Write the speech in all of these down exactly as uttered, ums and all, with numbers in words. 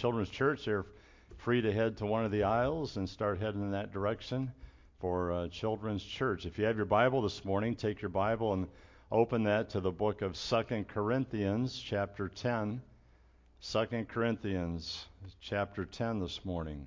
Children's Church, they're free to head to one of the aisles and start heading in that direction for uh, Children's Church. If you have your Bible this morning, take your Bible and open that to the book of Second Corinthians, chapter ten. Second Corinthians, chapter ten this morning.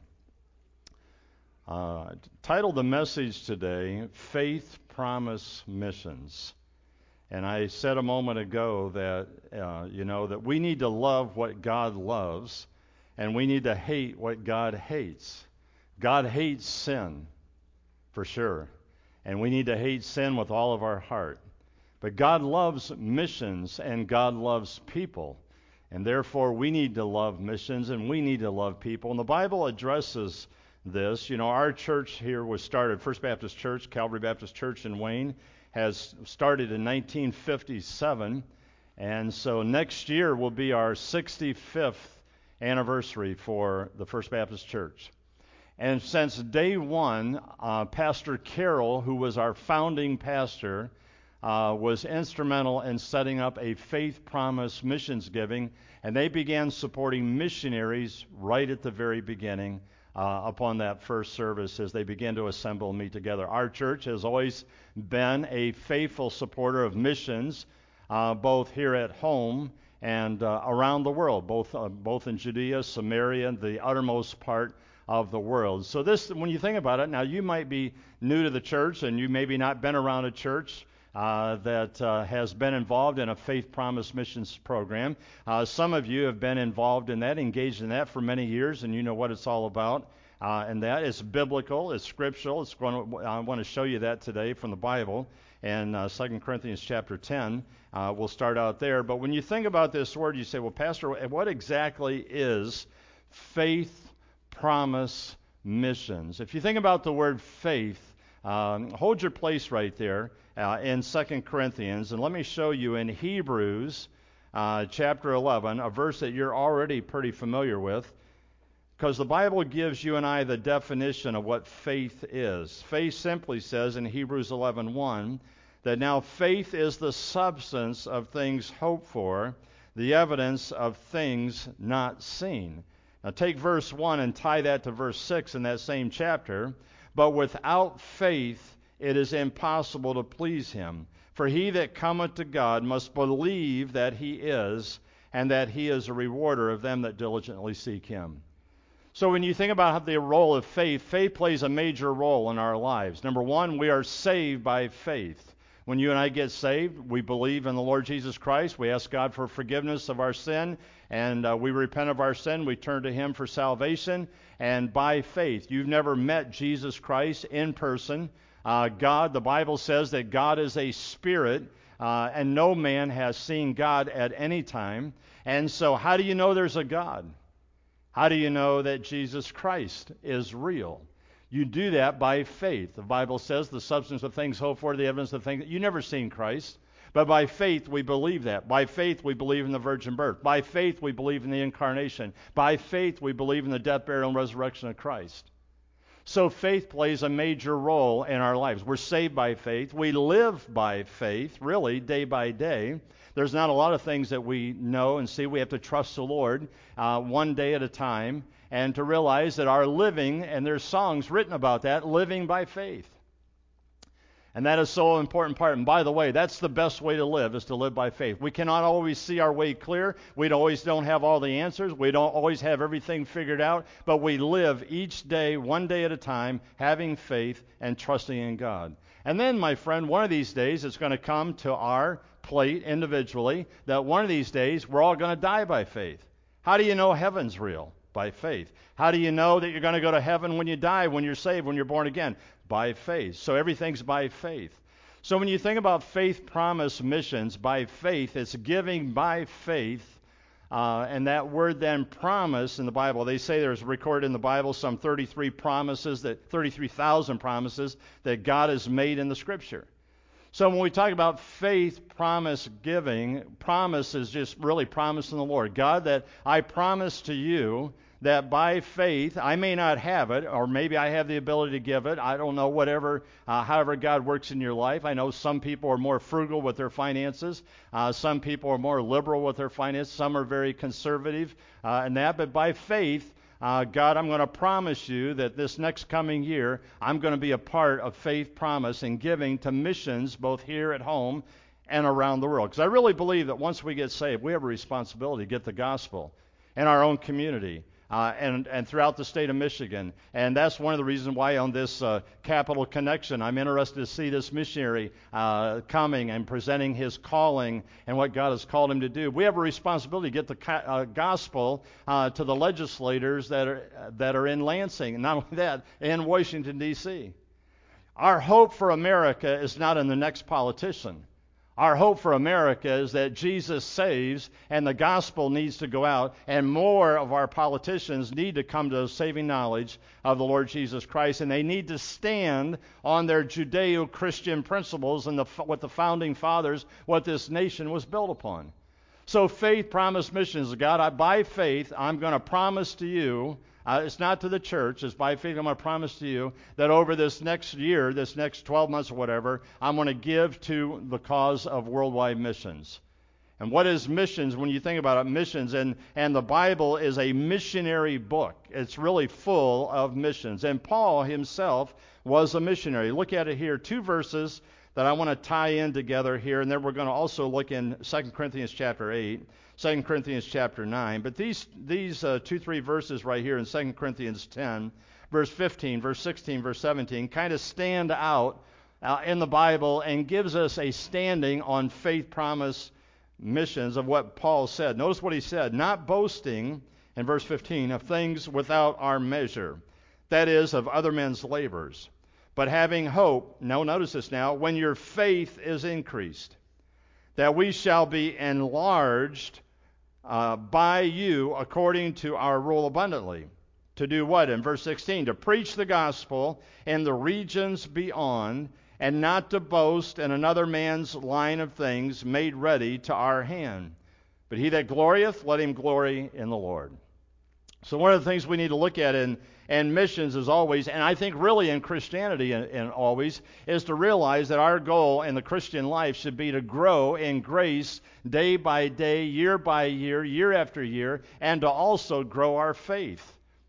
Uh, titled the message today, Faith, Promise, Missions. And I said a moment ago that, uh, you know, that we need to love what God loves, and we need to hate what God hates. God hates sin, for sure. And we need to hate sin with all of our heart. But God loves missions, and God loves people. And therefore, we need to love missions, and we need to love people. And the Bible addresses this. You know, our church here was started, First Baptist Church, Calvary Baptist Church in Wayne, has started in nineteen fifty-seven. And so next year will be our sixty-fifth anniversary for the First Baptist Church. And since day one, uh, Pastor Carroll, who was our founding pastor, uh, was instrumental in setting up a Faith Promise missions giving, and they began supporting missionaries right at the very beginning uh, upon that first service as they began to assemble and meet together. Our church has always been a faithful supporter of missions, uh, both here at home and uh, around the world, both uh, both in Judea, Samaria, and the uttermost part of the world. So this, when you think about it, now you might be new to the church and you maybe not been around a church uh, that uh, has been involved in a Faith Promise missions program. Uh, some of you have been involved in that, engaged in that for many years, and you know what it's all about. Uh, and that is biblical, it's scriptural. It's going to, I want to show you that today from the Bible. And uh, Second Corinthians chapter ten, uh, we'll start out there. But when you think about this word, you say, well, Pastor, what exactly is faith promise missions? If you think about the word faith, um, hold your place right there uh, in Second Corinthians, and let me show you in Hebrews uh, chapter eleven, a verse that you're already pretty familiar with, because the Bible gives you and I the definition of what faith is. Faith simply says in Hebrews eleven one that now faith is the substance of things hoped for, the evidence of things not seen. Now take verse one and tie that to verse six in that same chapter. But without faith it is impossible to please him. For he that cometh to God must believe that he is, and that he is a rewarder of them that diligently seek him. So when you think about the role of faith, faith plays a major role in our lives. Number one, we are saved by faith. When you and I get saved, we believe in the Lord Jesus Christ. We ask God for forgiveness of our sin, and uh, we repent of our sin. We turn to him for salvation, and by faith. You've never met Jesus Christ in person. Uh, God, the Bible says that God is a spirit, uh, and no man has seen God at any time. And so how do you know there's a God? How do you know that Jesus Christ is real? You do that by faith. The Bible says the substance of things hoped for, the evidence of things. You've never seen Christ. But by faith we believe that. By faith we believe in the virgin birth. By faith we believe in the incarnation. By faith we believe in the death, burial, and resurrection of Christ. So faith plays a major role in our lives. We're saved by faith. We live by faith, really, day by day. There's not a lot of things that we know and see. We have to trust the Lord uh, one day at a time, and to realize that our living, and there's songs written about that, living by faith. And that is so important part. And by the way, that's the best way to live, is to live by faith. We cannot always see our way clear. We always don't have all the answers. We don't always have everything figured out. But we live each day, one day at a time, having faith and trusting in God. And then, my friend, one of these days it's going to come to our plate individually that one of these days we're all going to die by faith. How do you know heaven's real? By faith. How do you know that you're going to go to heaven when you die, when you're saved, when you're born again? By faith. So everything's by faith. So when you think about faith promise missions, by faith, it's giving by faith. Uh, and that word then, promise, in the Bible, they say there's recorded in the Bible some thirty-three promises, that thirty-three thousand promises that God has made in the Scripture. So when we talk about faith, promise, giving, promise is just really promising the Lord. God, that I promise to you that by faith, I may not have it, or maybe I have the ability to give it. I don't know, whatever, uh, however God works in your life. I know some people are more frugal with their finances. Uh, some people are more liberal with their finances. Some are very conservative uh, in that. But by faith, Uh, God, I'm going to promise you that this next coming year, I'm going to be a part of faith, promise, and giving to missions both here at home and around the world. Because I really believe that once we get saved, we have a responsibility to get the gospel in our own community uh, and, and throughout the state of Michigan. And that's one of the reasons why on this uh, Capital Connection, I'm interested to see this missionary uh, coming and presenting his calling and what God has called him to do. We have a responsibility to get the ca- uh, gospel uh, to the legislators that are, that are in Lansing, and not only that, in Washington, D C Our hope for America is not in the next politician. Our hope for America is that Jesus saves and the gospel needs to go out, and more of our politicians need to come to the saving knowledge of the Lord Jesus Christ, and they need to stand on their Judeo-Christian principles and the, what the founding fathers, what this nation was built upon. So faith, promise, missions. God, I, by faith, I'm going to promise to you, Uh, it's not to the church, it's by faith I'm going to promise to you that over this next year, this next twelve months or whatever, I'm going to give to the cause of worldwide missions. And what is missions? When you think about it, missions, and, and the Bible is a missionary book. It's really full of missions. And Paul himself was a missionary. Look at it here, two verses that I want to tie in together here, and then we're going to also look in Second Corinthians chapter eight. Second Corinthians chapter nine. But these these uh, two, three verses right here in Second Corinthians ten, verse fifteen, verse sixteen, verse seventeen, kind of stand out uh, in the Bible and gives us a standing on faith, promise, missions of what Paul said. Notice what he said, not boasting, in verse fifteen, of things without our measure, that is, of other men's labors, but having hope, now notice this now, when your faith is increased, that we shall be enlarged Uh, by you according to our rule abundantly. To do what? In verse sixteen, to preach the gospel in the regions beyond, and not to boast in another man's line of things made ready to our hand. But he that glorieth, let him glory in the Lord. So one of the things we need to look at in, in missions is always, and I think really in Christianity and, and always, is to realize that our goal in the Christian life should be to grow in grace day by day, year by year, year after year, and to also grow our faith.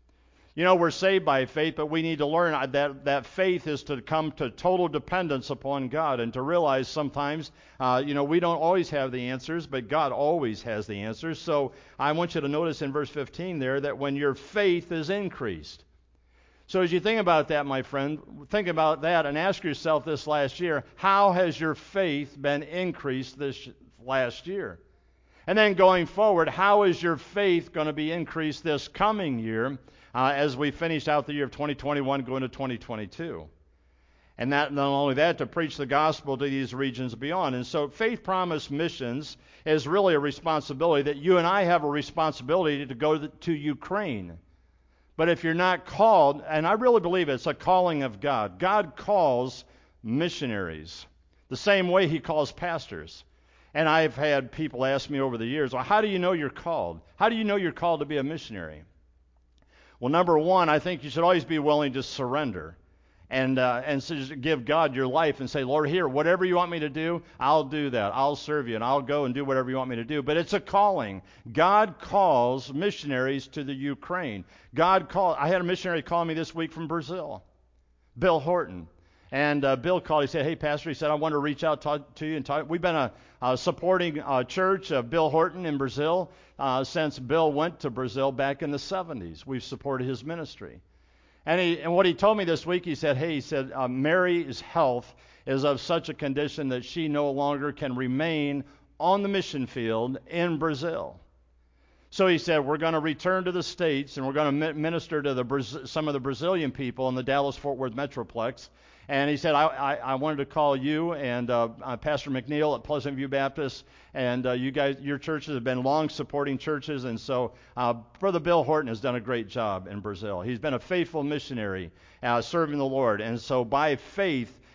You know, we're saved by faith, but we need to learn that that faith is to come to total dependence upon God, and to realize sometimes, uh, you know, we don't always have the answers, but God always has the answers. So I want you to notice in verse fifteen there that when your faith is increased. So as you think about that, my friend, think about that and ask yourself this last year, how has your faith been increased this last year? And then going forward, how is your faith going to be increased this coming year uh, as we finish out the year of twenty twenty-one going to twenty twenty-two? And that, not only that, to preach the gospel to these regions beyond. And so faith, promise, missions is really a responsibility that you and I have a responsibility to go to, to Ukraine. But if you're not called, and I really believe it's a calling of God. God calls missionaries the same way he calls pastors. And I've had people ask me over the years, well, how do you know you're called? How do you know you're called to be a missionary? Well, number one, I think you should always be willing to surrender and uh, and so give God your life and say, Lord, here, whatever you want me to do, I'll do that. I'll serve you, and I'll go and do whatever you want me to do. But it's a calling. God calls missionaries to the Ukraine. God called. I had a missionary call me this week from Brazil, Bill Horton. And uh, Bill called. He said, hey, Pastor, he said, I want to reach out to, to you and talk. We've been a, a supporting uh, church of Bill Horton in Brazil uh, since Bill went to Brazil back in the seventies. We've supported his ministry. And, he, and what he told me this week, he said, hey, he said, uh, Mary's health is of such a condition that she no longer can remain on the mission field in Brazil. So he said, we're going to return to the States, and we're going to minister to the Braz- some of the Brazilian people in the Dallas-Fort Worth Metroplex. And he said, I, I, I wanted to call you and uh, uh, Pastor McNeil at Pleasant View Baptist, and uh, you guys, your churches have been long supporting churches, and so uh, Brother Bill Horton has done a great job in Brazil. He's been a faithful missionary uh, serving the Lord, and so by faith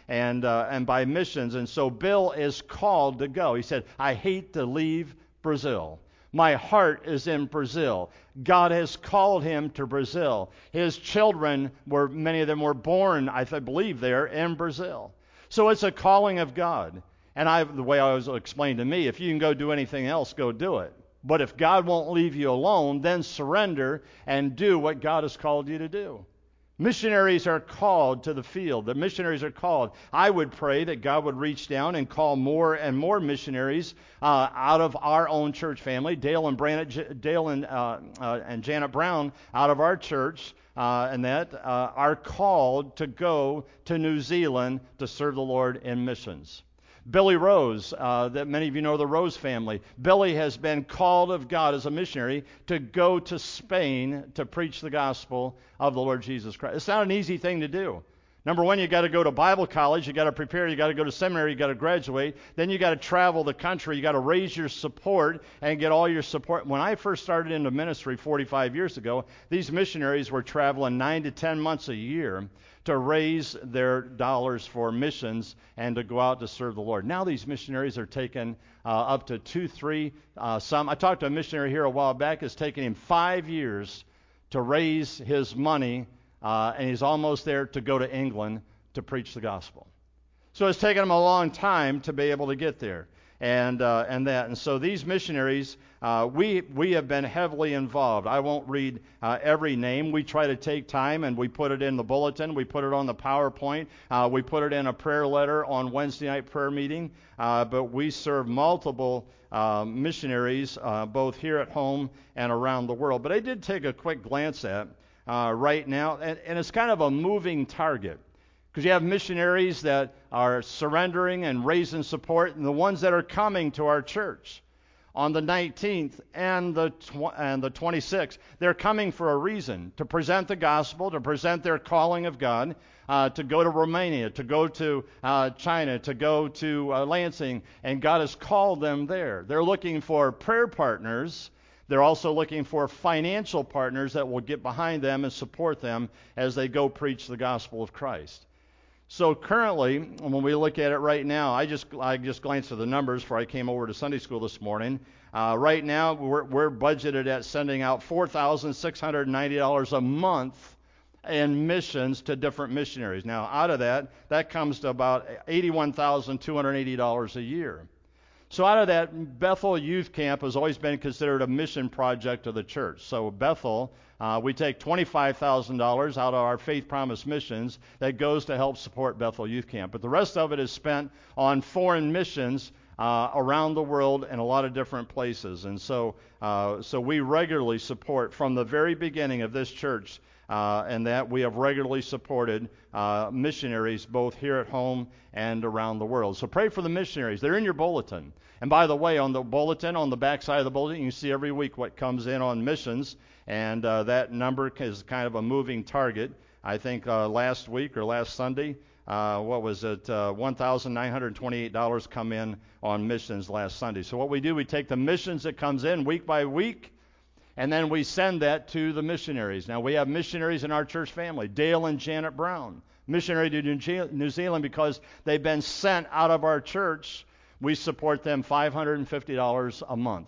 and uh, and by missions. And so Bill is called to go. He said, I hate to leave Brazil. My heart is in Brazil. God has called him to Brazil. His children were, many of them were born, I believe, there in Brazil. So it's a calling of God. And I, the way I was explained to me, if you can go do anything else, go do it. But if God won't leave you alone, then surrender and do what God has called you to do. Missionaries are called to the field. The missionaries are called. I would pray that God would reach down and call more and more missionaries uh, out of our own church family. Dale and, Brandon, Dale and, uh, uh, and Janet Brown out of our church uh, and that uh, are called to go to New Zealand to serve the Lord in missions. Billy Rose, uh, that many of you know the Rose family. Billy has been called of God as a missionary to go to Spain to preach the gospel of the Lord Jesus Christ. It's not an easy thing to do. Number one, you got to go to Bible college, you got to prepare, you got to go to seminary, you got to graduate, then you got to travel the country, you got to raise your support and get all your support. When I first started into ministry forty-five years ago, these missionaries were traveling nine to ten months a year to raise their dollars for missions and to go out to serve the Lord. Now these missionaries are taking uh, up to two, three, uh, some. I talked to a missionary here a while back. It's taken him five years to raise his money, uh, and he's almost there to go to England to preach the gospel. So it's taken him a long time to be able to get there. And uh, and that. And so these missionaries, uh, we we have been heavily involved. I won't read uh, every name. We try to take time and we put it in the bulletin. We put it on the PowerPoint. Uh, we put it in a prayer letter on Wednesday night prayer meeting. Uh, but we serve multiple uh, missionaries, uh, both here at home and around the world. But I did take a quick glance at uh, right now, and, and it's kind of a moving target. Because you have missionaries that are surrendering and raising support, and the ones that are coming to our church on the nineteenth and the tw- and the twenty-sixth. They're coming for a reason, to present the gospel, to present their calling of God, uh, to go to Romania, to go to uh, China, to go to uh, Lansing, and God has called them there. They're looking for prayer partners. They're also looking for financial partners that will get behind them and support them as they go preach the gospel of Christ. So currently, when we look at it right now, I just I just glanced at the numbers before I came over to Sunday school this morning. Uh, right now, we're, we're budgeted at sending out four thousand six hundred ninety dollars a month in missions to different missionaries. Now, out of that, that comes to about eighty-one thousand two hundred eighty dollars a year. So out of that, Bethel Youth Camp has always been considered a mission project of the church. So Bethel, uh, we take twenty-five thousand dollars out of our Faith Promise missions that goes to help support Bethel Youth Camp. But the rest of it is spent on foreign missions uh, around the world in a lot of different places. And so, uh, so we regularly support from the very beginning of this church, uh, and that we have regularly supported uh, missionaries both here at home and around the world. So pray for the missionaries. They're in your bulletin. And by the way, on the bulletin, on the back side of the bulletin, you can see every week what comes in on missions, and uh, that number is kind of a moving target. I think uh, last week or last Sunday, uh, what was it, uh, one thousand nine hundred twenty-eight dollars come in on missions last Sunday. So what we do, we take the missions that comes in week by week, and then we send that to the missionaries. Now, we have missionaries in our church family, Dale and Janet Brown, missionary to New Zealand because they've been sent out of our church. We support them five hundred fifty dollars a month.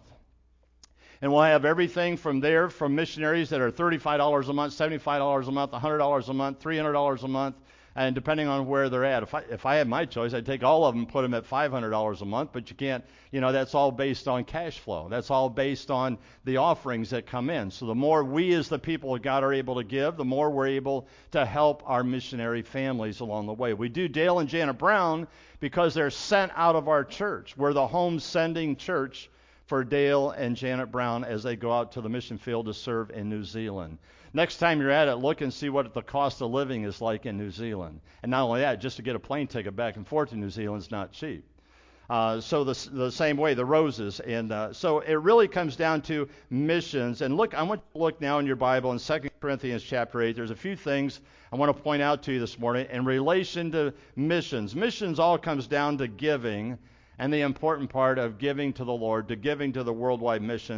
And we'll have everything from there, from missionaries that are thirty-five dollars a month, seventy-five dollars a month, one hundred dollars a month, three hundred dollars a month, and depending on where they're at. If I, if I had my choice, I'd take all of them and put them at five hundred dollars a month, but you can't, you know, that's all based on cash flow. That's all based on the offerings that come in. So the more we as the people of God are able to give, the more we're able to help our missionary families along the way. We do Dale and Janet Brown because they're sent out of our church. We're the home sending church for Dale and Janet Brown as they go out to the mission field to serve in New Zealand. Next time you're at it, look and see what the cost of living is like in New Zealand. And not only that, just to get a plane ticket back and forth to New Zealand is not cheap. Uh, so the, the same way, the Roses. And uh, so it really comes down to missions. And look, I want you to look now in your Bible in Second Corinthians chapter eight. There's a few things I want to point out to you this morning in relation to missions. Missions all comes down to giving, and the important part of giving to the Lord, to giving to the worldwide missions,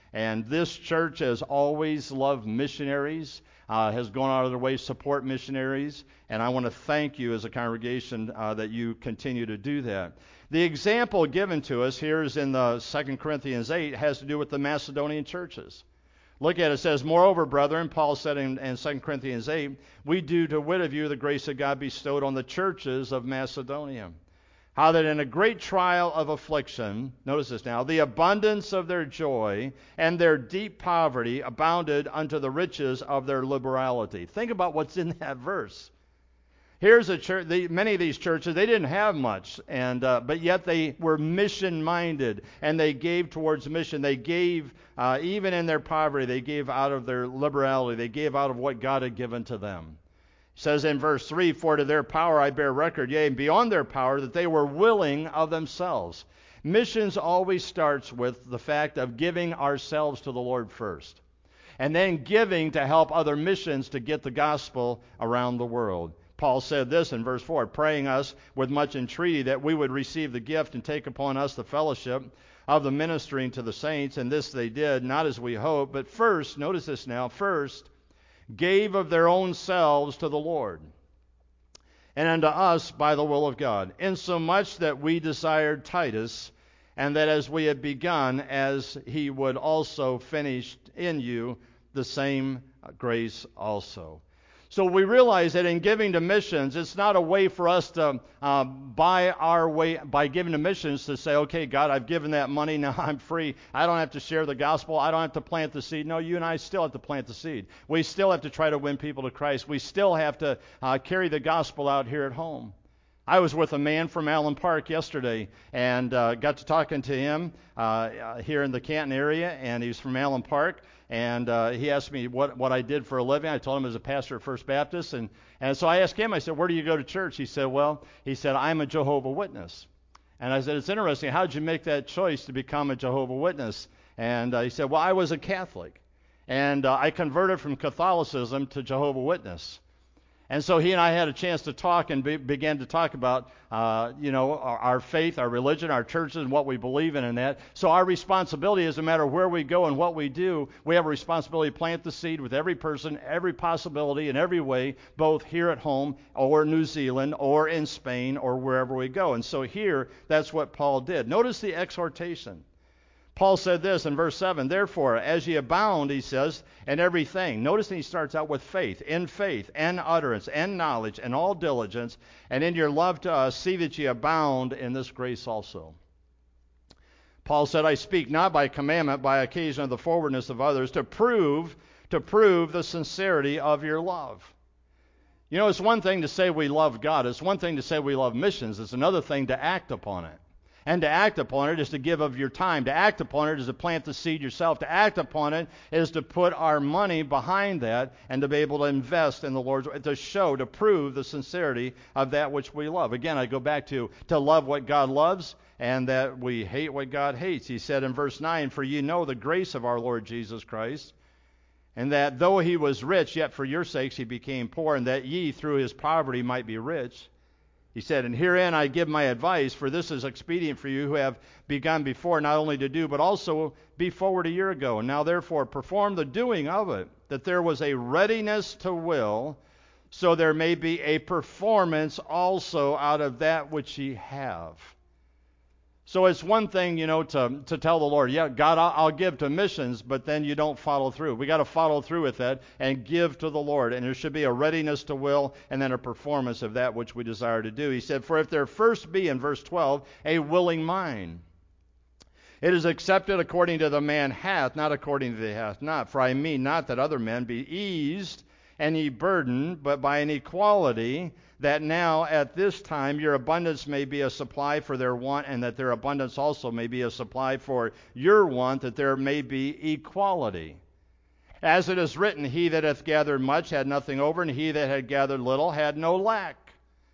And this church has always loved missionaries, uh, has gone out of their way to support missionaries, and I want to thank you as a congregation uh, that you continue to do that. The example given to us here is in the Second Corinthians eight, has to do with the Macedonian churches. Look at it, it says, "Moreover, brethren," Paul said in, in Second Corinthians eight, "we do to wit of you the grace of God bestowed on the churches of Macedonia. How that in a great trial of affliction," notice this now, "the abundance of their joy and their deep poverty abounded unto the riches of their liberality." Think about what's in that verse. Here's a church, the, many of these churches, they didn't have much, and uh, but yet they were mission-minded, and they gave towards mission. They gave, uh, even in their poverty, they gave out of their liberality. They gave out of what God had given to them. It says in verse three, "For to their power I bear record, yea, and beyond their power, that they were willing of themselves." Missions always starts with the fact of giving ourselves to the Lord first, and then giving to help other missions to get the gospel around the world. Paul said this in verse four, "Praying us with much entreaty that we would receive the gift and take upon us the fellowship of the ministering to the saints. And this they did, not as we hoped, but first," notice this now, "first gave of their own selves to the Lord, and unto us by the will of God, insomuch that we desired Titus, and that as we had begun, as he would also finish in you the same grace also." So we realize that in giving to missions, it's not a way for us to uh, buy our way, by giving to missions, to say, "Okay, God, I've given that money, now I'm free. I don't have to share the gospel. I don't have to plant the seed." No, you and I still have to plant the seed. We still have to try to win people to Christ. We still have to uh, carry the gospel out here at home. I was with a man from Allen Park yesterday, and uh, got to talking to him uh, here in the Canton area, and he's from Allen Park. And uh, he asked me what, what I did for a living. I told him I was a pastor at First Baptist. And, and so I asked him, I said, "Where do you go to church?" He said, well, he said, "I'm a Jehovah's Witness." And I said, "It's interesting. How did you make that choice to become a Jehovah's Witness?" And uh, he said, "Well, I was a Catholic. And uh, I converted from Catholicism to Jehovah's Witness." And so he and I had a chance to talk, and be, began to talk about, uh, you know, our, our faith, our religion, our churches, and what we believe in and that. So our responsibility is, no matter where we go and what we do, we have a responsibility to plant the seed with every person, every possibility, in every way, both here at home or New Zealand or in Spain or wherever we go. And so here, that's what Paul did. Notice the exhortation. Paul said this in verse seven, "Therefore, as ye abound," he says, "in everything." Notice that he starts out with faith, "in faith, and utterance, and knowledge, and all diligence, and in your love to us, see that ye abound in this grace also." Paul said, "I speak not by commandment, by occasion of the forwardness of others, to prove, to prove the sincerity of your love." You know, it's one thing to say we love God. It's one thing to say we love missions. It's another thing to act upon it. And to act upon it is to give of your time. To act upon it is to plant the seed yourself. To act upon it is to put our money behind that and to be able to invest in the Lord's way, to show, to prove the sincerity of that which we love. Again, I go back to, to love what God loves and that we hate what God hates. He said in verse nine, "For ye know the grace of our Lord Jesus Christ, and that though he was rich, yet for your sakes he became poor, and that ye through his poverty might be rich." He said, "And herein I give my advice, for this is expedient for you who have begun before, not only to do, but also be forward a year ago. And now therefore perform the doing of it, that there was a readiness to will, so there may be a performance also out of that which ye have." So it's one thing, you know, to, to tell the Lord, "Yeah, God, I'll, I'll give to missions," but then you don't follow through. We got to follow through with that and give to the Lord. And there should be a readiness to will and then a performance of that which we desire to do. He said, "For if there first be," in verse twelve, "a willing mind, it is accepted according to the man hath, not according to the hath not. For I mean not that other men be eased and ye burdened, but by an equality, that now at this time your abundance may be a supply for their want, and that their abundance also may be a supply for your want, that there may be equality. As it is written, he that hath gathered much had nothing over, and he that had gathered little had no lack.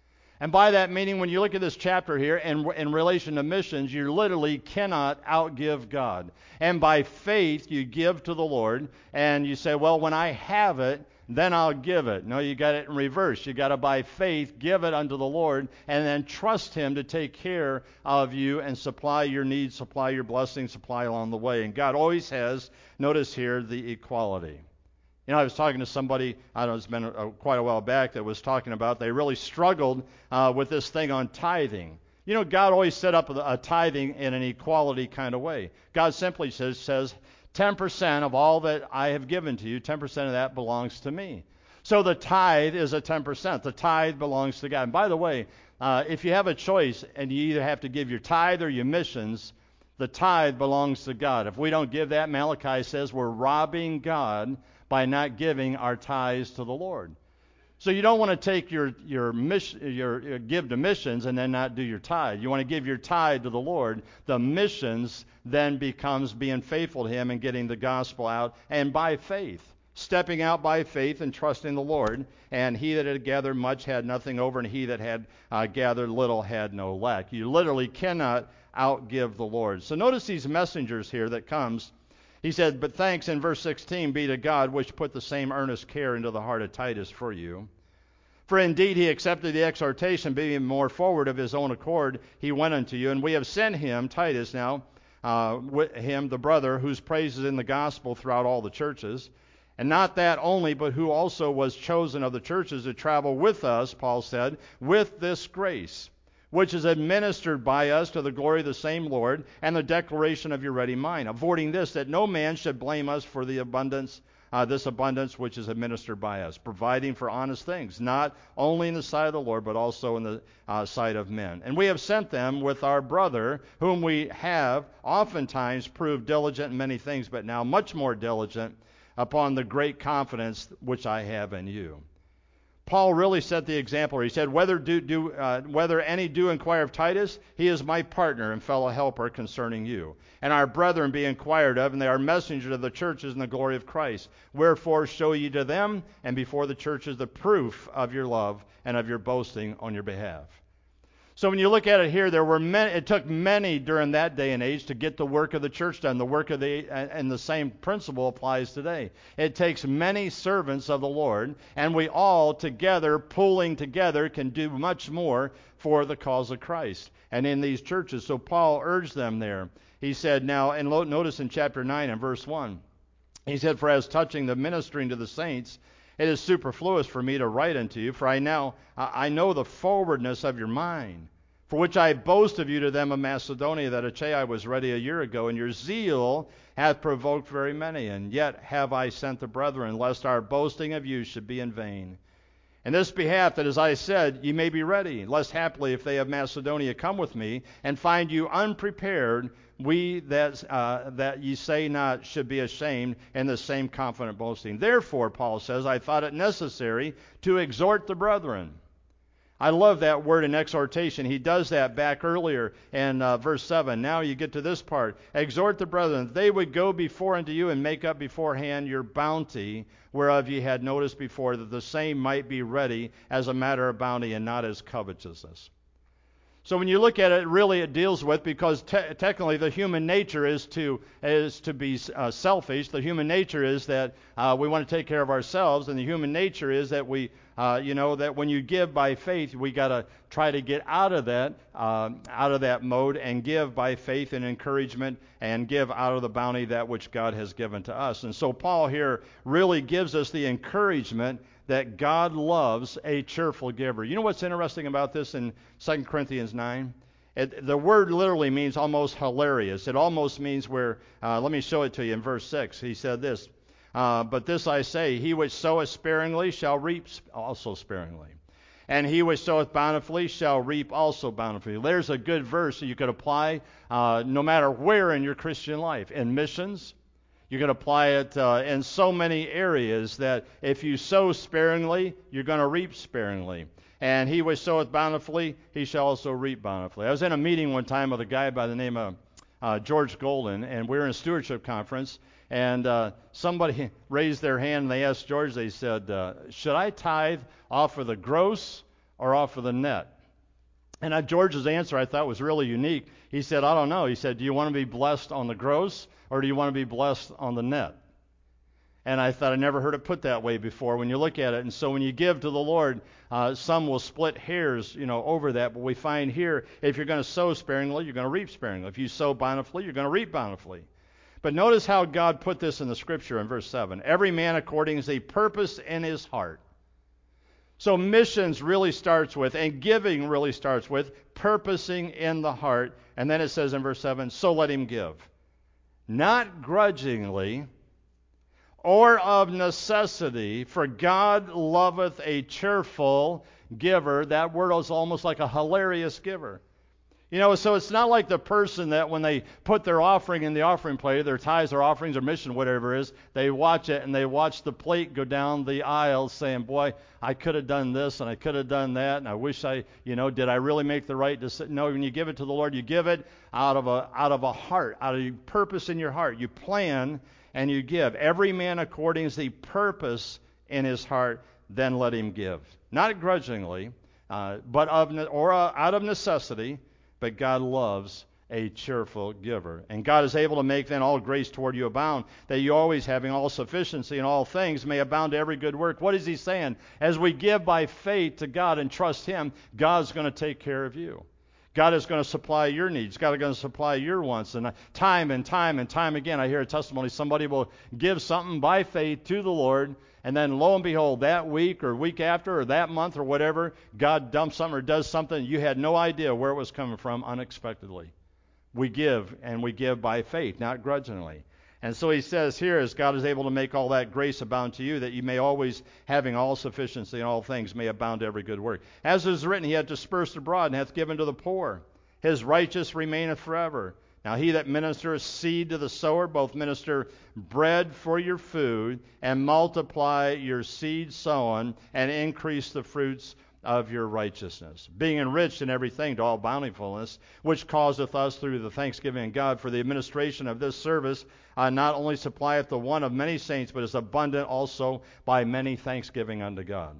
And by that meaning, when you look at this chapter here and in relation to missions, you literally cannot outgive God. And by faith, you give to the Lord, and you say, well, when I have it, then I'll give it. No, you got it in reverse. You got to, by faith, give it unto the Lord, and then trust Him to take care of you and supply your needs, supply your blessings, supply along the way. And God always has, notice here, the equality. You know, I was talking to somebody, I don't know, it's been a, quite a while back, that was talking about they really struggled uh, with this thing on tithing. You know, God always set up a, a tithing in an equality kind of way. God simply says, says ten percent of all that I have given to you, ten percent of that belongs to me. So the tithe is a ten percent. The tithe belongs to God. And by the way, uh, if you have a choice and you either have to give your tithe or your missions, the tithe belongs to God. If we don't give that, Malachi says we're robbing God by not giving our tithes to the Lord. So you don't want to take your your, mission, your your give to missions and then not do your tithe. You want to give your tithe to the Lord. The missions then becomes being faithful to Him and getting the gospel out, and by faith, stepping out by faith and trusting the Lord. And he that had gathered much had nothing over, and he that had uh, gathered little had no lack. You literally cannot outgive the Lord. So notice these messengers here that comes. He said, but thanks in verse sixteen be to God, which put the same earnest care into the heart of Titus for you. For indeed he accepted the exhortation, being more forward of his own accord, he went unto you. And we have sent him, Titus now, uh, with him, the brother, whose praise is in the gospel throughout all the churches. And not that only, but who also was chosen of the churches to travel with us, Paul said, with this grace, which is administered by us to the glory of the same Lord, and the declaration of your ready mind, avoiding this, that no man should blame us for the abundance, uh, this abundance which is administered by us, providing for honest things, not only in the sight of the Lord, but also in the uh, sight of men. And we have sent them with our brother, whom we have oftentimes proved diligent in many things, but now much more diligent upon the great confidence which I have in you. Paul really set the example. He said, whether do, do uh, whether any do inquire of Titus, he is my partner and fellow helper concerning you. And our brethren be inquired of, and they are messengers of the churches in the glory of Christ. Wherefore show ye to them and before the churches the proof of your love and of your boasting on your behalf. So when you look at it here, there were many, it took many during that day and age to get the work of the church done. The work of the, and the same principle applies today. It takes many servants of the Lord, and we all together, pulling together, can do much more for the cause of Christ. And in these churches, so Paul urged them there. He said, now, and notice in chapter nine and verse one, he said, for as touching the ministering to the saints, it is superfluous for me to write unto you, for I now I know the forwardness of your mind, for which I boast of you to them of Macedonia, that Achaia was ready a year ago, and your zeal hath provoked very many. And yet have I sent the brethren, lest our boasting of you should be in vain. In this behalf, that as I said, ye may be ready, lest haply if they of Macedonia come with me, and find you unprepared, we that uh, that ye say not should be ashamed in the same confident boasting. Therefore, Paul says, I thought it necessary to exhort the brethren. I love that word in exhortation. He does that back earlier in uh, verse seven. Now you get to this part. Exhort the brethren, they would go before unto you and make up beforehand your bounty, whereof ye had noticed before, that the same might be ready as a matter of bounty and not as covetousness. So when you look at it, really it deals with, because te- technically the human nature is to is to be uh, selfish. The human nature is that uh, we want to take care of ourselves, and the human nature is that we, uh, you know, that when you give by faith, we got to try to get out of that, uh, out of that mode, and give by faith and encouragement, and give out of the bounty that which God has given to us. And so Paul here really gives us the encouragement that God loves a cheerful giver. You know what's interesting about this in Second Corinthians nine? It, the word literally means almost hilarious. It almost means where, uh, let me show it to you in verse six. He said this, uh, but this I say, he which soweth sparingly shall reap also sparingly. And he which soweth bountifully shall reap also bountifully. There's a good verse that you could apply uh, no matter where in your Christian life. In missions, you can apply it uh, in so many areas that if you sow sparingly, you're going to reap sparingly. And he which soweth bountifully, he shall also reap bountifully. I was in a meeting one time with a guy by the name of uh, George Golden, and we were in a stewardship conference, and uh, somebody raised their hand, and they asked George, they said, uh, should I tithe off of the gross or off of the net? And uh, George's answer I thought was really unique. He said, I don't know. He said, do you want to be blessed on the gross or do you want to be blessed on the net? And I thought I never heard it put that way before when you look at it. And so when you give to the Lord, uh, some will split hairs, you know, over that. But we find here, if you're going to sow sparingly, you're going to reap sparingly. If you sow bountifully, you're going to reap bountifully. But notice how God put this in the Scripture in verse seven. Every man according as a purpose in his heart. So missions really starts with, and giving really starts with, purposing in the heart. And then it says in verse seven, so let him give. Not grudgingly, or of necessity, for God loveth a cheerful giver. That word is almost like a hilarious giver. You know, so it's not like the person that when they put their offering in the offering plate, their tithes or offerings or mission, whatever it is, they watch it and they watch the plate go down the aisle saying, boy, I could have done this and I could have done that and I wish I, you know, did I really make the right decision? No, when you give it to the Lord, you give it out of a out of a heart, out of a purpose in your heart. You plan and you give. Every man according to the purpose in his heart, then let him give. Not grudgingly, uh, but of or uh, out of necessity, but God loves a cheerful giver. And God is able to make then all grace toward you abound, that you always having all sufficiency in all things may abound to every good work. What is he saying? As we give by faith to God and trust him, God's going to take care of you. God is going to supply your needs. God is going to supply your wants. And time and time and time again, I hear a testimony. Somebody will give something by faith to the Lord, and then lo and behold, that week or week after or that month or whatever, God dumps something or does something. You had no idea where it was coming from unexpectedly. We give, and we give by faith, not grudgingly. And so he says here, as God is able to make all that grace abound to you, that you may always, having all sufficiency in all things, may abound to every good work. As it is written, he hath dispersed abroad and hath given to the poor. His righteous remaineth forever. Now he that ministereth seed to the sower, both minister bread for your food, and multiply your seed sown, and increase the fruits of your righteousness, being enriched in everything to all bountifulness, which causeth us through the thanksgiving of God for the administration of this service, uh, not only supplieth the one of many saints, but is abundant also by many thanksgiving unto God.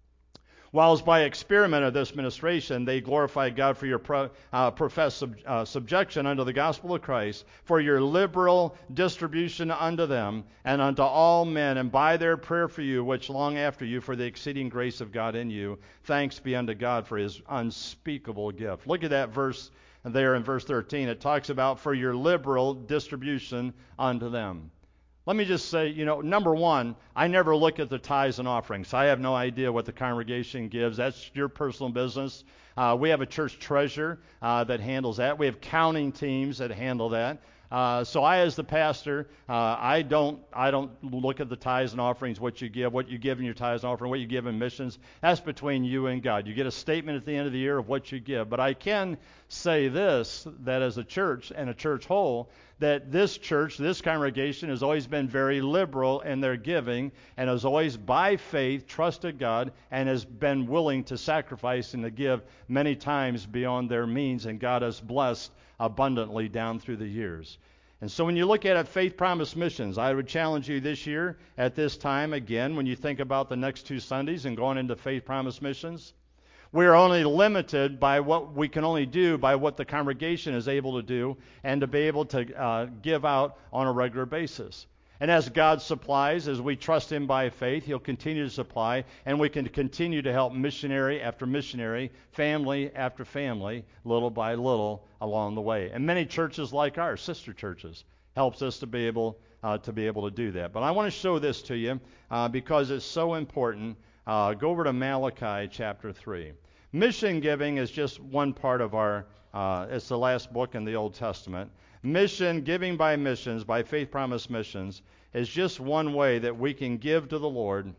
Whilst by experiment of this ministration they glorify God for your pro, uh, professed sub, uh, subjection unto the gospel of Christ, for your liberal distribution unto them and unto all men, and by their prayer for you, which long after you, for the exceeding grace of God in you. Thanks be unto God for his unspeakable gift. Look at that verse there in verse thirteen. It talks about for your liberal distribution unto them. Let me just say, you know, number one, I never look at the tithes and offerings. I have no idea what the congregation gives. That's your personal business. Uh, we have a church treasurer uh, that handles that. We have counting teams that handle that. Uh, so I, as the pastor, uh, I don't I don't look at the tithes and offerings, what you give, what you give in your tithes and offering, what you give in missions. That's between you and God. You get a statement at the end of the year of what you give. But I can say this, that as a church and a church whole, that this church, this congregation has always been very liberal in their giving and has always by faith trusted God and has been willing to sacrifice and to give many times beyond their means, and God has blessed abundantly down through the years. And so when you look at it, Faith Promise Missions, I would challenge you this year at this time, again, when you think about the next two Sundays and going into Faith Promise Missions, we are only limited by what we can only do by what the congregation is able to do and to be able to uh, give out on a regular basis. And as God supplies, as we trust him by faith, he'll continue to supply, and we can continue to help missionary after missionary, family after family, little by little along the way. And many churches like ours, sister churches, helps us to be able uh, to be able to do that. But I want to show this to you uh, because it's so important. Uh, go over to Malachi chapter three. Mission giving is just one part of our, uh, it's the last book in the Old Testament. Mission, giving by missions, by Faith Promise Missions, is just one way that we can give to the Lord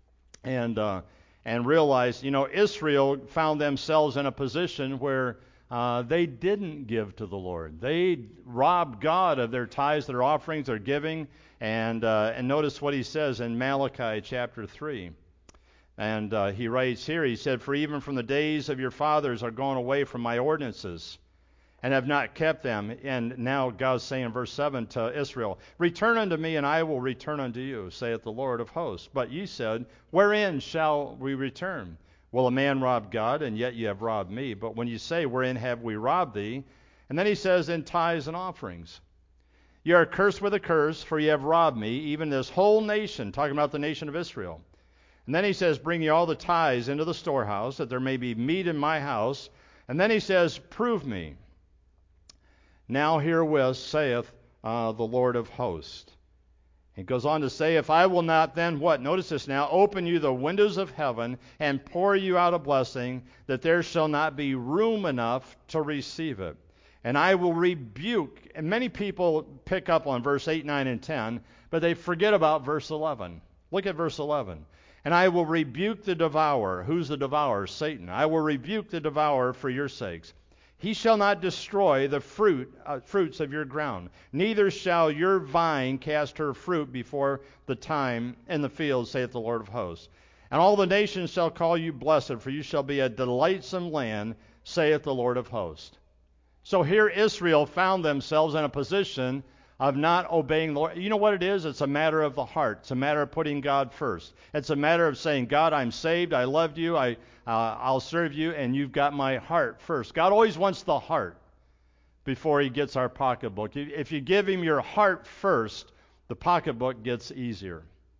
and uh, and realize, you know, Israel found themselves in a position where uh, they didn't give to the Lord. They robbed God of their tithes, their offerings, their giving. And, uh, and notice what he says in Malachi chapter three. And uh, he writes here, he said, for even from the days of your fathers are gone away from my ordinances, and have not kept them. And now God's saying in verse seven to Israel, return unto me, and I will return unto you, saith the Lord of hosts. But ye said, wherein shall we return? Will a man rob God? And yet you have robbed me. But when you say, wherein have we robbed thee? And then he says, in tithes and offerings. You are cursed with a curse, for ye have robbed me, even this whole nation, talking about the nation of Israel. And then he says, bring ye all the tithes into the storehouse, that there may be meat in my house. And then he says, prove me. Now herewith saith uh, the Lord of hosts. He goes on to say, if I will not then, what? Notice this now, open you the windows of heaven and pour you out a blessing, that there shall not be room enough to receive it. And I will rebuke, and many people pick up on verse eight, nine, and ten, but they forget about verse eleven. Look at verse eleven. And I will rebuke the devourer. Who's the devourer? Satan. I will rebuke the devourer for your sakes. He shall not destroy the fruit uh, fruits of your ground, neither shall your vine cast her fruit before the time in the field, saith the Lord of hosts. And all the nations shall call you blessed, for you shall be a delightsome land, saith the Lord of hosts. So here Israel found themselves in a position of not obeying the Lord. You know what it is? It's a matter of the heart. It's a matter of putting God first. It's a matter of saying, God, I'm saved. I loved you. I, uh, I'll serve you, and you've got my heart first. God always wants the heart before he gets our pocketbook. If you give him your heart first, the pocketbook gets easier.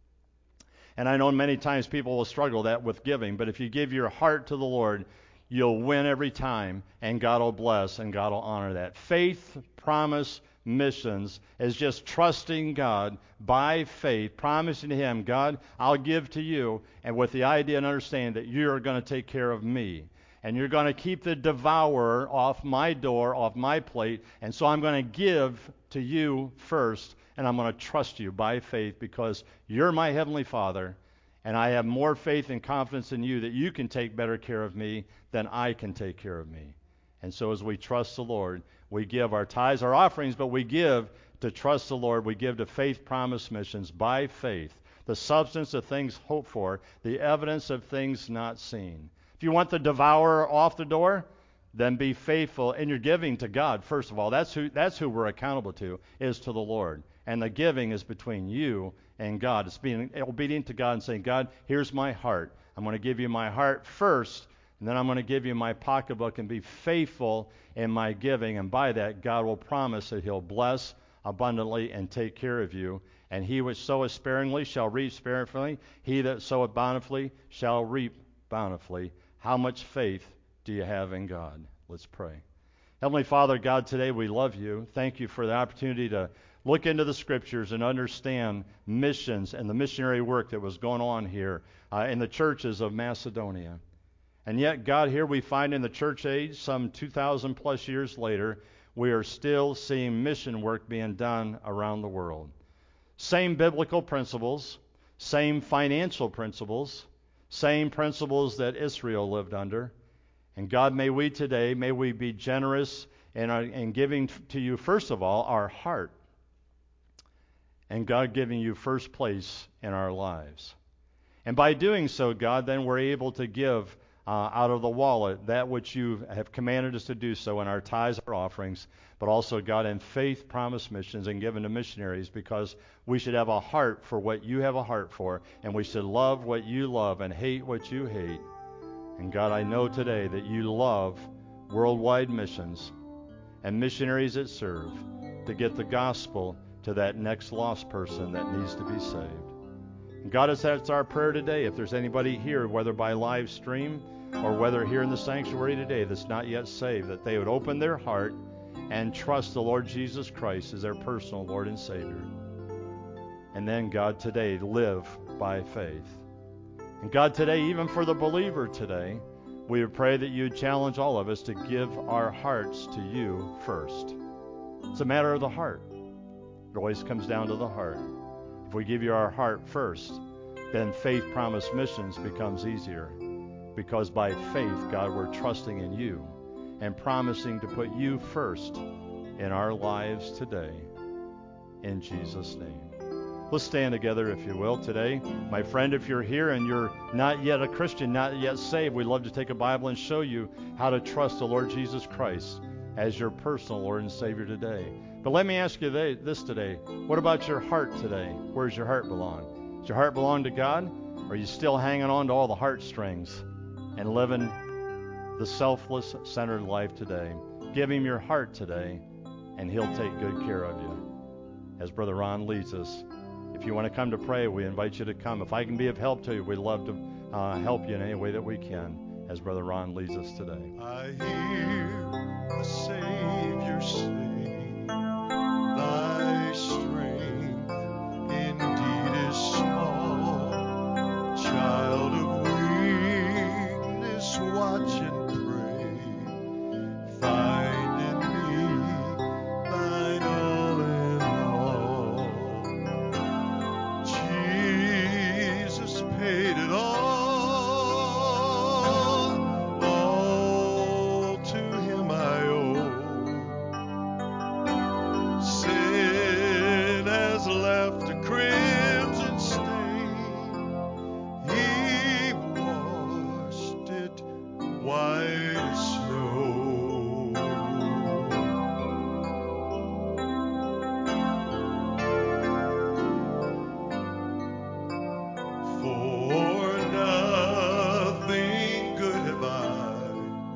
And I know many times people will struggle that with giving, but if you give your heart to the Lord, you'll win every time, and God will bless, and God will honor that. Faith, promise, missions is just trusting God by faith, promising to him, God, I'll give to you, and with the idea and understanding that you're going to take care of me. And you're going to keep the devourer off my door, off my plate, and so I'm going to give to you first, and I'm going to trust you by faith because you're my Heavenly Father, and I have more faith and confidence in you that you can take better care of me than I can take care of me. And so as we trust the Lord, we give our tithes, our offerings, but we give to trust the Lord. We give to faith promise missions by faith, the substance of things hoped for, the evidence of things not seen. If you want the devourer off the door, then be faithful in your giving to God. First of all, that's who that's who we're accountable to, is to the Lord. And the giving is between you and God. It's being obedient to God and saying, God, here's my heart. I'm going to give you my heart first, and then I'm going to give you my pocketbook and be faithful in my giving. And by that, God will promise that he'll bless abundantly and take care of you. And he which soweth sparingly shall reap sparingly. He that soweth bountifully shall reap bountifully. How much faith do you have in God? Let's pray. Heavenly Father, God, today we love you. Thank you for the opportunity to look into the Scriptures and understand missions and the missionary work that was going on here uh, in the churches of Macedonia. And yet, God, here we find in the church age, some two thousand plus years later, we are still seeing mission work being done around the world. Same biblical principles, same financial principles, same principles that Israel lived under. And God, may we today, may we be generous in, our, in giving to you, first of all, our heart. And God giving you first place in our lives. And by doing so, God, then we're able to give uh, out of the wallet that which you have commanded us to do so in our tithes, our offerings, but also, God, in faith, promise missions, and given to missionaries, because we should have a heart for what you have a heart for, and we should love what you love and hate what you hate. And God, I know today that you love worldwide missions and missionaries that serve to get the gospel to that next lost person that needs to be saved. And God, that's our prayer today. If there's anybody here, whether by live stream or whether here in the sanctuary today that's not yet saved, that they would open their heart and trust the Lord Jesus Christ as their personal Lord and Savior. And then, God, today live by faith. And God, today, even for the believer today, we would pray that you challenge all of us to give our hearts to you first. It's a matter of the heart. It always comes down to the heart. If we give you our heart first, then faith promise missions becomes easier. Because by faith, God, we're trusting in you and promising to put you first in our lives today. In Jesus' name. Let's stand together, if you will, today. My friend, if you're here and you're not yet a Christian, not yet saved, we'd love to take a Bible and show you how to trust the Lord Jesus Christ as your personal Lord and Savior today. But let me ask you this today. What about your heart today? Where does your heart belong? Does your heart belong to God? Or are you still hanging on to all the heartstrings and living the selfless, centered life today. Give him your heart today, and he'll take good care of you. As Brother Ron leads us, if you want to come to pray, we invite you to come. If I can be of help to you, we'd love to uh, help you in any way that we can, as Brother Ron leads us today. I hear the Savior say, thy strength indeed is small. Child of weakness, watch and pray. Find in me thine all in all. Jesus paid it all. All to him I owe. Sin has left a crimson stain. He washed it white as snow. For nothing good have I,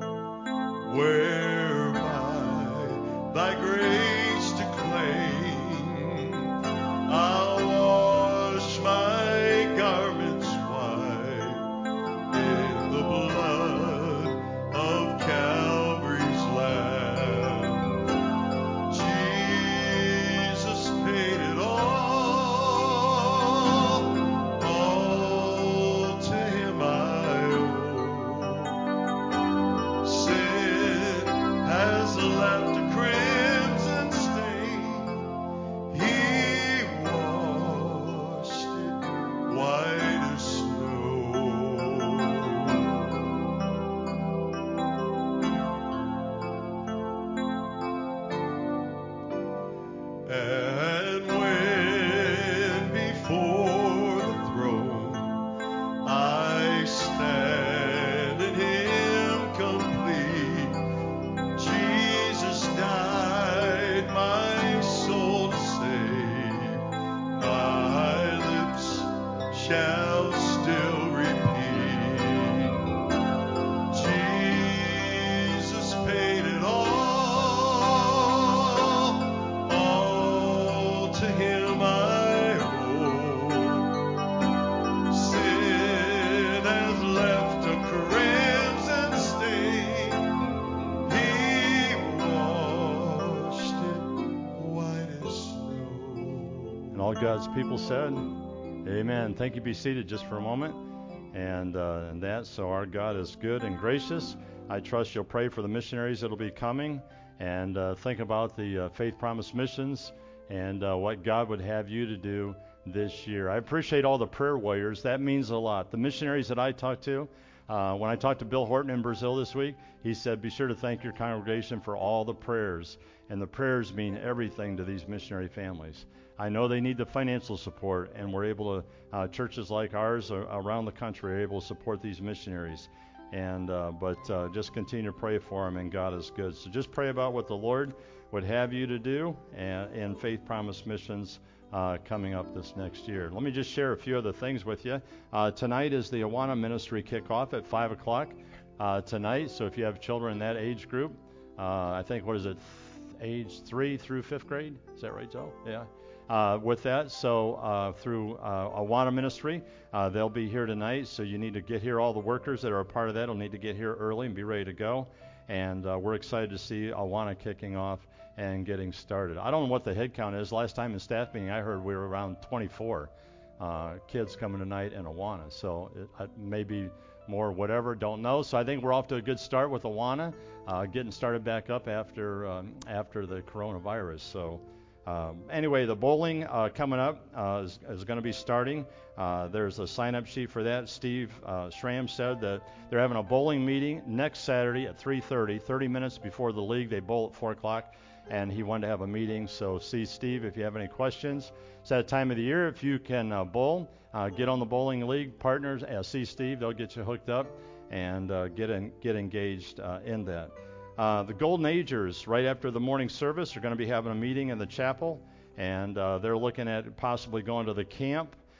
whereby thy grace to claim. I'll wash my garments white in the blood of Calvary's Lamb. Jesus paid it all. All to him I owe. Sin has left a crimson stain. He washed it white as snow. And when before the throne I stand in him complete, Jesus died my soul to save. My lips shall still repeat, Jesus paid it all. All to him I owe. Sin has left a crimson stain. He washed it white as snow. And all God's people said, amen. Thank you. Be seated just for a moment. And, uh, and that, so our God is good and gracious. I trust you'll pray for the missionaries that will be coming, and uh, think about the uh, Faith Promise missions and uh, what God would have you to do this year. I appreciate all the prayer warriors. That means a lot. The missionaries that I talked to, uh, when I talked to Bill Horton in Brazil this week, he said, be sure to thank your congregation for all the prayers. And the prayers mean everything to these missionary families. I know they need the financial support, and we're able to, uh, churches like ours are, around the country are able to support these missionaries. And uh, but uh, just continue to pray for them, and God is good. So just pray about what the Lord would have you to do and, and Faith Promise missions uh, coming up this next year. Let me just share a few other things with you. Uh, tonight is the Awana Ministry kickoff at five o'clock uh, tonight. So if you have children in that age group, uh, I think, what is it, age three through fifth grade? Is that right, Joe? Yeah. Uh, with that, so uh, through uh, Awana Ministry, uh, they'll be here tonight, so you need to get here. All the workers that are a part of that will need to get here early and be ready to go. And uh, we're excited to see Awana kicking off and getting started. I don't know what the head count is. Last time in staff meeting, I heard we were around twenty-four uh, kids coming tonight in Awana. So it, uh, maybe more, whatever, don't know. So I think we're off to a good start with Awana, uh, getting started back up after um, after the coronavirus. So. Um, anyway, the bowling uh, coming up uh, is, is going to be starting. Uh, there's a sign-up sheet for that. Steve uh, Schramm said that they're having a bowling meeting next Saturday at three thirty, thirty minutes before the league. They bowl at four o'clock, and he wanted to have a meeting. So see Steve if you have any questions. It's that time of the year. If you can uh, bowl, uh, get on the bowling league partners. Uh, see Steve. They'll get you hooked up and uh, get in, get engaged uh, in that. Uh, the Golden Agers, right after the morning service, are going to be having a meeting in the chapel, and uh, they're looking at possibly going to the camp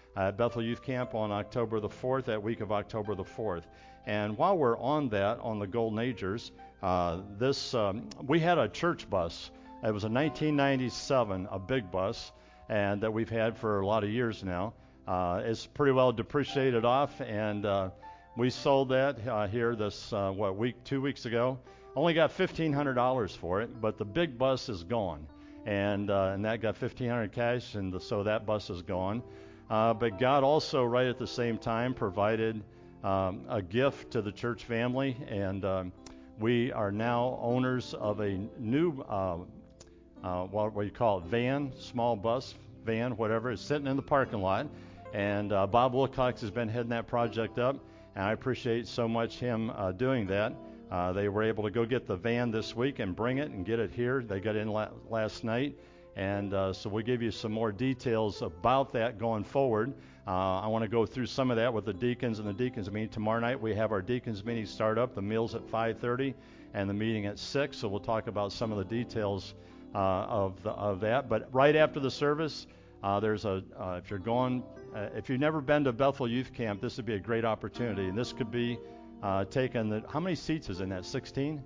at Bethel Youth Camp on October the fourth, that week of October the fourth. And while we're on that, on the Golden Agers, uh, this um, we had a church bus. It was a nineteen ninety-seven, a big bus, and that we've had for a lot of years now. Uh, it's pretty well depreciated off, and uh, we sold that uh, here this uh, what week, two weeks ago. Only got fifteen hundred dollars for it, but the big bus is gone, and uh, and that got fifteen hundred dollars cash, and the, so that bus is gone. Uh, but God also, right at the same time, provided um, a gift to the church family, and um, we are now owners of a new uh, uh, what, what do you call it, van, small bus, van, whatever. It's sitting in the parking lot, and uh, Bob Wilcox has been heading that project up, and I appreciate so much him uh, doing that. Uh, they were able to go get the van this week and bring it and get it here. They got in la- last night, and uh, so we'll give you some more details about that going forward. Uh, I want to go through some of that with the deacons and the deacons meeting. Tomorrow night we have our deacons meeting start up. The meal's at five thirty and the meeting at six, so we'll talk about some of the details uh, of, the, of that. But right after the service, uh, there's a, uh, if you're going, uh, if you've never been to Bethel Youth Camp, this would be a great opportunity, and this could be Uh, taken the, how many seats is in that? sixteen?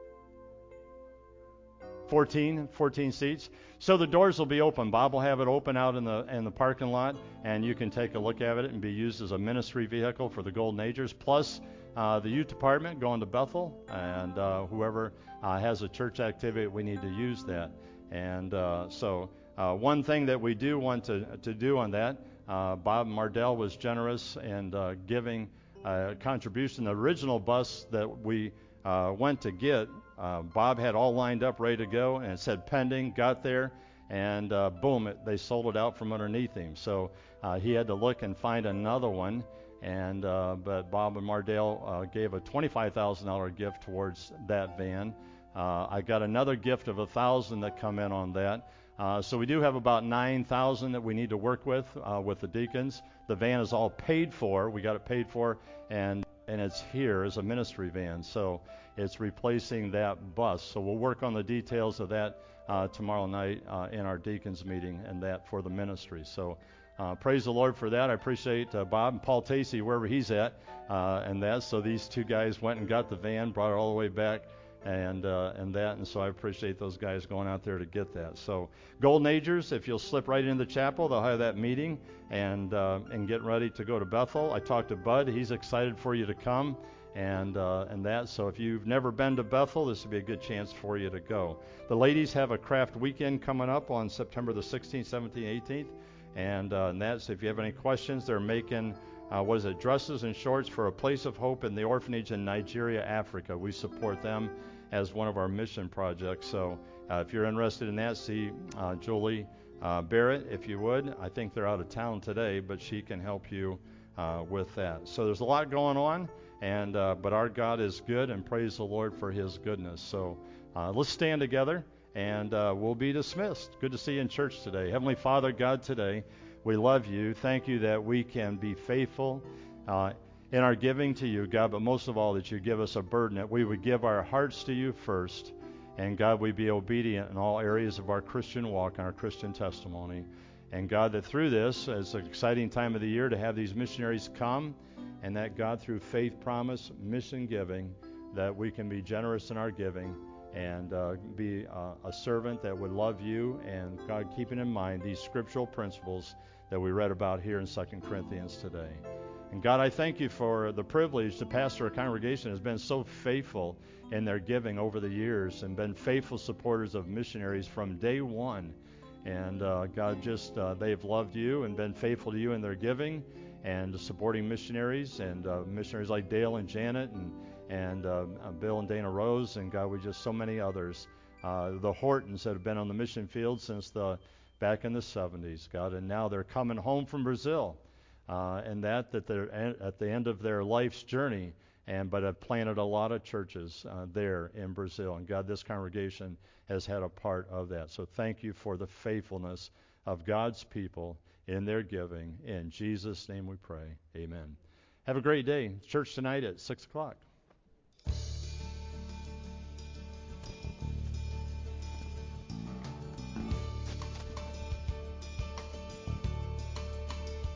fourteen, fourteen seats. So the doors will be open. Bob will have it open out in the in the parking lot, and you can take a look at it and be used as a ministry vehicle for the Golden Agers. Plus, uh, the youth department going to Bethel, and uh, whoever uh, has a church activity, we need to use that. And uh, so uh, one thing that we do want to to do on that, uh, Bob Mardell was generous and uh, giving Uh, contribution. The original bus that we uh, went to get, uh, Bob had all lined up, ready to go, and it said pending. Got there, and uh, boom, it, they sold it out from underneath him. So uh, he had to look and find another one. And uh, but Bob and Mardell uh, gave a twenty-five thousand dollars gift towards that van. Uh, I got another gift of a thousand that come in on that. Uh, so we do have about nine thousand that we need to work with uh, with the deacons. The van is all paid for. We got it paid for, and and it's here as a ministry van. So it's replacing that bus. So we'll work on the details of that uh, tomorrow night uh, in our deacons meeting, and that for the ministry. So uh, praise the Lord for that. I appreciate uh, Bob and Paul Tacey wherever he's at, uh, and that. So these two guys went and got the van, brought it all the way back. And uh, and that, and so I appreciate those guys going out there to get that. So Golden Agers, if you'll slip right into the chapel, they'll have that meeting and uh, and get ready to go to Bethel. I talked to Bud; he's excited for you to come, and uh, and that. So if you've never been to Bethel, this would be a good chance for you to go. The ladies have a craft weekend coming up on September the sixteenth, seventeenth, eighteenth, and uh, and that's. If you have any questions, they're making. Uh, what is it, dresses and shorts for a place of hope in the orphanage in Nigeria, Africa. We support them as one of our mission projects. So uh, if you're interested in that, see uh, Julie uh, Barrett, if you would. I think they're out of town today, but she can help you uh, with that. So there's a lot going on, and uh, but our God is good, and praise the Lord for his goodness. So uh, let's stand together, and uh, we'll be dismissed. Good to see you in church today. Heavenly Father, God, today, we love you. Thank you that we can be faithful uh, in our giving to you, God, but most of all that you give us a burden, that we would give our hearts to you first, and God, we be obedient in all areas of our Christian walk and our Christian testimony. And God, that through this, it's an exciting time of the year to have these missionaries come, and that God, through faith, promise, mission giving, that we can be generous in our giving and uh, be uh, a servant that would love you, and God, keeping in mind these scriptural principles that we read about here in Second Corinthians today. And God, I thank you for the privilege to pastor a congregation that has been so faithful in their giving over the years and been faithful supporters of missionaries from day one. And uh, God, just uh, they've loved you and been faithful to you in their giving and supporting missionaries, and uh, missionaries like Dale and Janet and and uh, Bill and Dana Rose, and God, we just so many others. Uh, the Hortons that have been on the mission field since the back in the seventies, God, and now they're coming home from Brazil, uh, and that that they're at the end of their life's journey, and but have planted a lot of churches uh, there in Brazil, and God, this congregation has had a part of that. So thank you for the faithfulness of God's people in their giving. In Jesus' name we pray. Amen. Have a great day. Church tonight at six o'clock.